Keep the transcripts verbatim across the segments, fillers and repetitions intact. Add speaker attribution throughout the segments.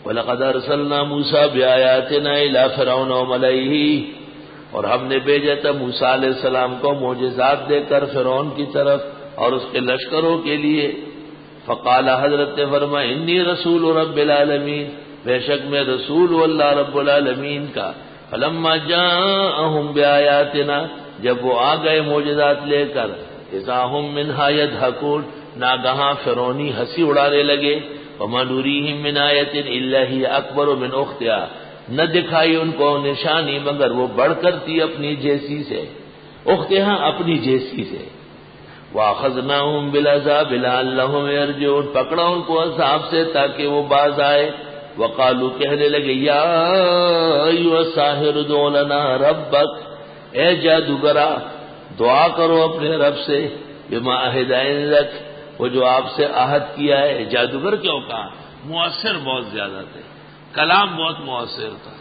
Speaker 1: وَلَقَدْ أَرْسَلْنَا مُوسَىٰ بِآيَاتِنَا إِلَىٰ فِرْعَوْنَ وَمَلَئِهِ، اور ہم نے بھیجا تھا موسیٰ علیہ السلام کو معجزات دے کر فرعون کی طرف اور اس کے لشکروں کے لیے. فقال، حضرت نے فرمایا، انی رسول رب العالمین، بے شک میں رسول ہوں اللہ رب العالمین کا. فلما جاءہم بآیاتنا، جب وہ آ گئے معجزات لے کر، اذا ہم منہا یضحکون، ناگہاں فرعونی ہنسی اڑانے لگے. وما نریہم من آیۃ الا ہی اکبر من اختہا، نہ دکھائی ان کو نشانی مگر وہ بڑھ کر تھی اپنی جیسی سے، اختہا اپنی جیسی سے. وَأَخَذْنَاهُمْ بِالْعَذَابِ لَعَلَّهُمْ يَرْجِعُونَ، پکڑا ان کو عذاب سے تاکہ وہ باز آئے. وقالوا، کہنے لگے، یا ایھا الساحر ادع لنا ربک، اے جادوگرا دعا کرو اپنے رب سے. بما عہد عندک، وہ جو آپ سے عہد کیا ہے. جادوگر کیوں کہا؟ مؤثر بہت زیادہ تھے، کلام بہت مؤثر تھا.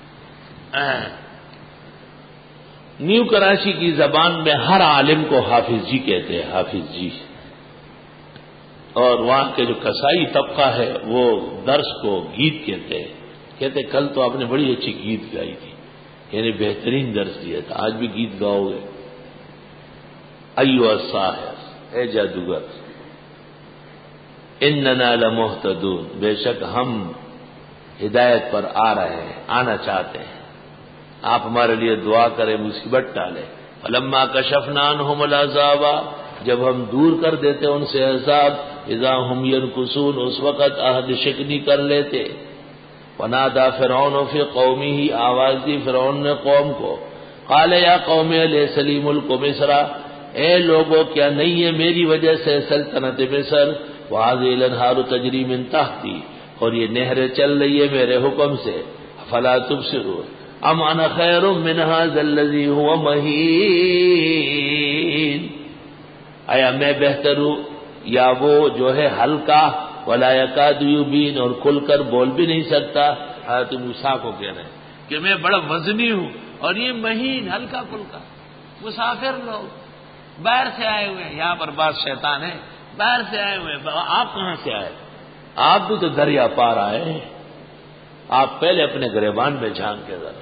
Speaker 1: نیو کراچی کی زبان میں ہر عالم کو حافظ جی کہتے ہیں، حافظ جی. اور وہاں کے جو کسائی طبقہ ہے وہ درس کو گیت کہتے ہیں. کہتے کل تو آپ نے بڑی اچھی گیت گائی تھی، یعنی بہترین درس دیا تھا، آج بھی گیت گاؤ گے. ایھا الساحر، اے جادوگر، اننا لمہتدون، بے شک ہم ہدایت پر آ رہے ہیں، آنا چاہتے ہیں، آپ ہمارے لیے دعا کریں، مصیبت ٹالیں. فلما کشفنا عنہم العذاب، جب ہم دور کر دیتے ان سے عذاب، اذا ہم ینکثون، اس وقت عہد شکنی کر لیتے. ونادى فرعون فی قومہ، آواز دی فرعون نے قوم کو. قال یا قوم الیس لی ملک مصر، اے لوگو کیا نہیں ہے میری وجہ سے سلطنت مصر. وهذه الانہار تجری من تحتی، اور یہ نہریں چل رہی ہے میرے حکم سے. فلا تبصرون ام انا خیر من هذا الذی هو مہین، آیا میں بہتر ہوں یا وہ جو ہے ہلکا، ولا یکاد یبین، اور کھل کر بول بھی نہیں سکتا. حضرت موسیٰ کو کہہ رہے ہیں کہ میں بڑا وزنی ہوں اور یہ مہین، ہلکا پھلکا. مسافر لوگ باہر سے آئے ہوئے ہیں، یہاں پر بعض شیطان ہے باہر سے آئے ہوئے. آپ کہاں سے آئے؟ آپ بھی تو دریا پار آئے ہیں. آپ پہلے اپنے گریبان میں جھانک کے ذرا،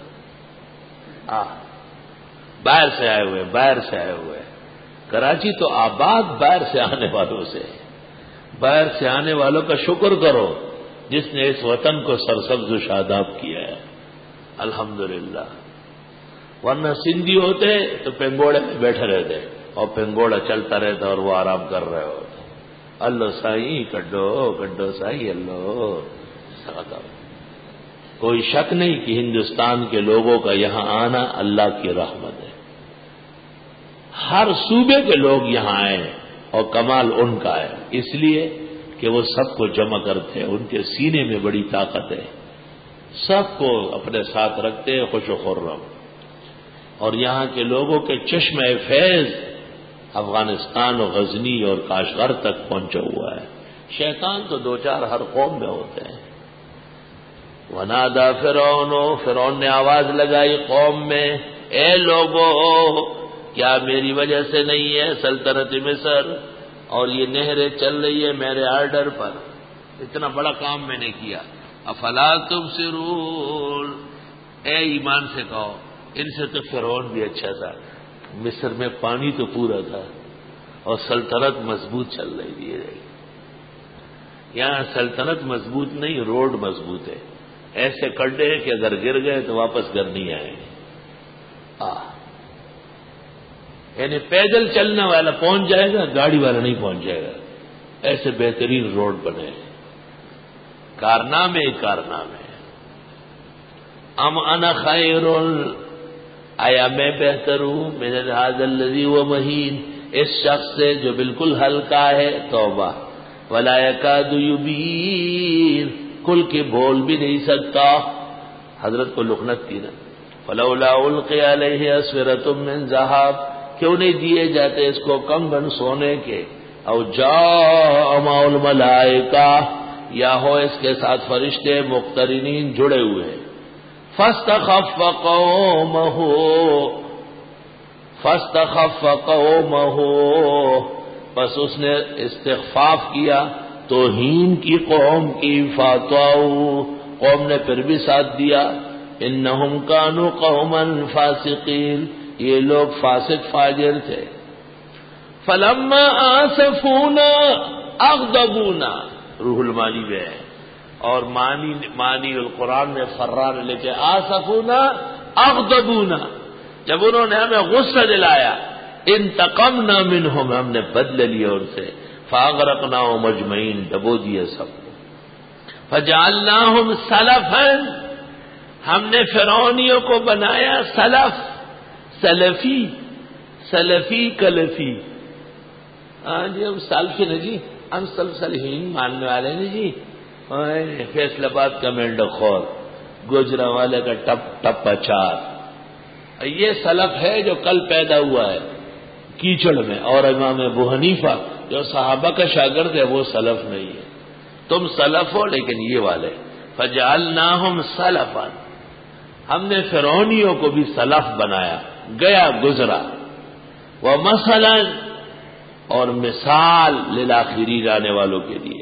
Speaker 1: باہر سے آئے ہوئے، باہر سے آئے ہوئے. کراچی تو آباد باہر سے آنے والوں سے، باہر سے آنے والوں کا شکر کرو جس نے اس وطن کو سرسبز و شاداب کیا ہے، الحمدللہ. ورنہ سندھی ہوتے تو پنگوڑے میں بیٹھے رہتے اور پنگوڑا چلتا رہتا اور وہ آرام کر رہے ہوتے. اللہ سائی کڈو کڈو سائی اللہ. کوئی شک نہیں کہ ہندوستان کے لوگوں کا یہاں آنا اللہ کی رحمت ہے. ہر صوبے کے لوگ یہاں آئے اور کمال ان کا ہے، اس لیے کہ وہ سب کو جمع کرتے ہیں، ان کے سینے میں بڑی طاقت ہے، سب کو اپنے ساتھ رکھتے ہیں خوش و خرم. اور یہاں کے لوگوں کے چشمہ فیض افغانستان و غزنی اور کاشغر تک پہنچا ہوا ہے. شیطان تو دو چار ہر قوم میں ہوتے ہیں. ونادى فرعون، فرعون نے آواز لگائی قوم میں، اے لوگو کیا میری وجہ سے نہیں ہے سلطنت مصر اور یہ نہریں چل رہی ہے میرے آرڈر پر؟ اتنا بڑا کام میں نے کیا. افلا تبصرون، اے ایمان سے کہو ان سے تو فرعون بھی اچھا تھا. مصر میں پانی تو پورا تھا اور سلطنت مضبوط چل رہی تھی. یہاں سلطنت مضبوط نہیں، روڈ مضبوط ہے. ایسے کڈے ہیں کہ اگر گر گئے تو واپس گھر نہیں آئیں گے. یعنی پیدل چلنے والا پہنچ جائے گا، گاڑی والا نہیں پہنچ جائے گا. ایسے بہترین روڈ بنے ہیں. کارنامے کارنامے. ام انا خیر، آیا میں بہتر ہوں من هذا الذی هو مہین، اس شخص سے جو بالکل ہلکا ہے. توبہ. ولا یکاد یبین، کل کے بول بھی نہیں سکتا. حضرت کو لعنت کی نا. فلولا القی علیہ اسورۃ من ذہب، کیوں نہیں دیے جاتے اس کو کنگن سونے کے. او جاء معه الملائکہ، یا ہو اس کے ساتھ فرشتے مقترنین جڑے ہوئے. فاستخف قومه، فاستخف قومه، بس اس نے استخفاف کیا توہین کی قوم کی. فاتوا، قوم نے پھر بھی ساتھ دیا. انہم کانوا قوما فاسقین، یہ لوگ فاسق فاجر تھے. فلما آسفونا اغضبونا، روح المانی میں ہے، اور معنی معنی القرآن میں فرار لے کے آسفونا اغضبونا، جب انہوں نے ہمیں غصہ دلایا، انتقمنا منہم، ہم نے بدلہ لیا ان سے، فاغرقناہم اجمعین، ڈبو دیا سب کو. فجعلناہم سلفا، ہم نے فرعونیوں کو بنایا سلف، سلفی، سلفی کلفی. ہاں جی ہم سلفی نا جی، ہم سلف صالحین ماننے والے نا جی. فیصل آباد کا مینڈا خور، گوجرا والے کا ٹپ ٹپ اچار، یہ سلف ہے جو کل پیدا ہوا ہے کیچڑ میں. اور امام ابو حنیفہ جو صحابہ کا شاگرد ہے وہ سلف نہیں ہے. تم سلف ہو لیکن یہ والے. فجعلناہم سلفا، ہم نے فرعونیوں کو بھی سلف بنایا، گیا گزرا. ومثلا، اور مثال للآخرین، آنے والوں کے لیے.